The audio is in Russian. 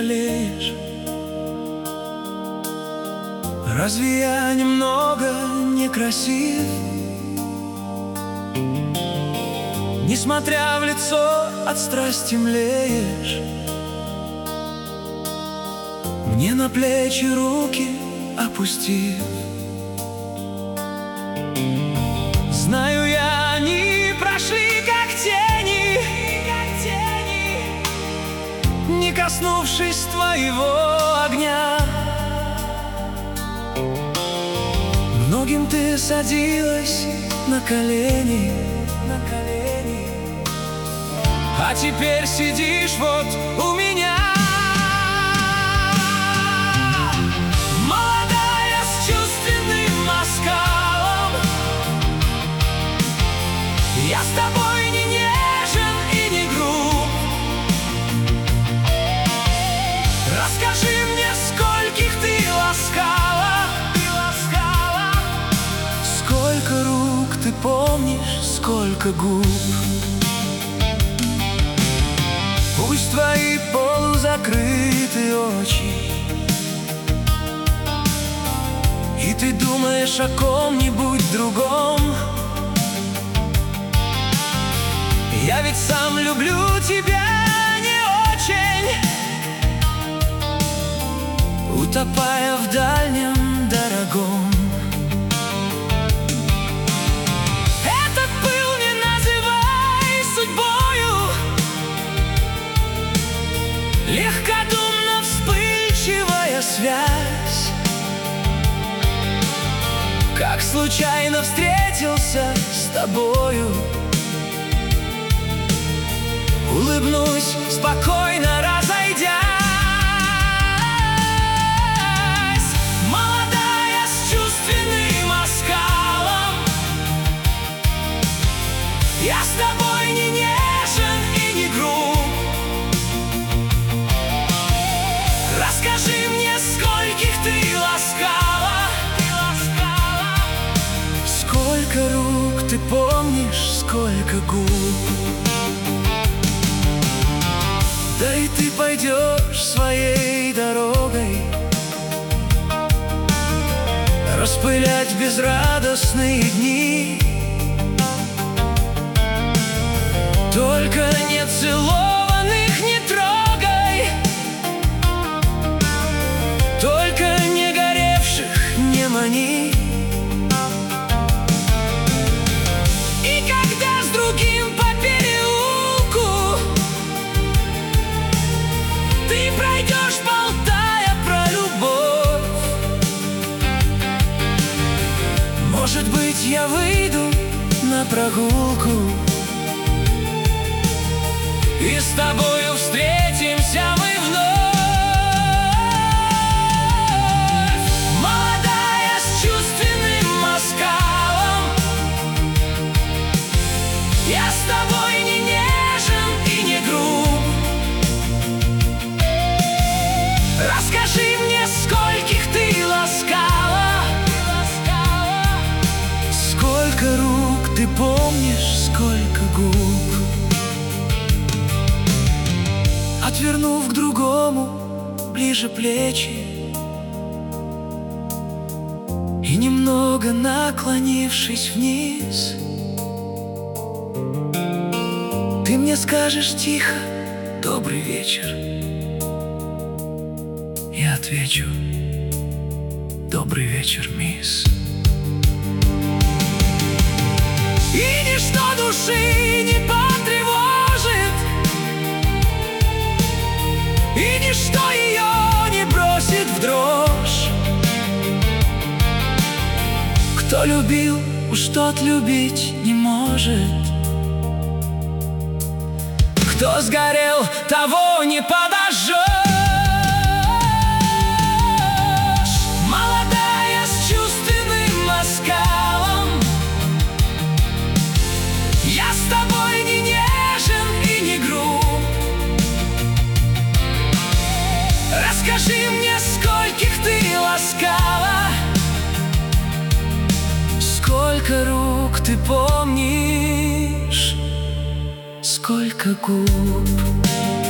жалеешь? Разве я немного некрасив? Несмотря в лицо, от страсти млеешь. Мне на плечи руки опустив. Знаю я, они прошли как тени, не коснувшись твоего огня. Многим ты садилась на колени, а теперь сидишь вот у меня. Молодая с чувственным оскалом, я с тобой не нежен и не груб. Расскажи мне, скольких ты ласкала, сколько рук ты помнишь, сколько губ. Пусть твои полузакрыты очи, и ты думаешь о ком-нибудь другом. Я ведь сам люблю тебя не очень, утопая в дальнем дорогом. Этот пыл не называй судьбою, легкодумно вспыльчивая связь. Как случайно встретился с тобою, улыбнусь, спокойно разойдясь. Молодая с чувственным оскалом, я с тобой не нежен и не груб. Расскажи мне, скольких ты ласкала, сколько рук ты помнишь, сколько губ. Да и ты пойдешь своей дорогой, распылять безрадостные дни. Только не целованных не трогай, только не горевших не мани. И когда с другим по переулку ты пройдешь, болтая про любовь, может быть, я выйду на прогулку, и с тобою встретимся мы вновь. Молодая с чувственным оскалом, я с тобой не нежен и не груб. Расскажи мне, скольких ты ласкала, сколько рук ты помнишь, сколько губ. Отвернув к другому ближе плечи и немного наклонившись вниз, ты мне скажешь тихо: добрый вечер. Я отвечу: добрый вечер, мисс. И ничто души не потревожит, и ничто ее не бросит в дрожь. Кто любил, уж тот любить не может. Кто сгорел, того не подожжешь. Молодая с чувственным оскалом, я с тобой не нежен и не груб. Расскажи мне, скольких ты ласкала, сколько рук ты помнишь, сколько губ.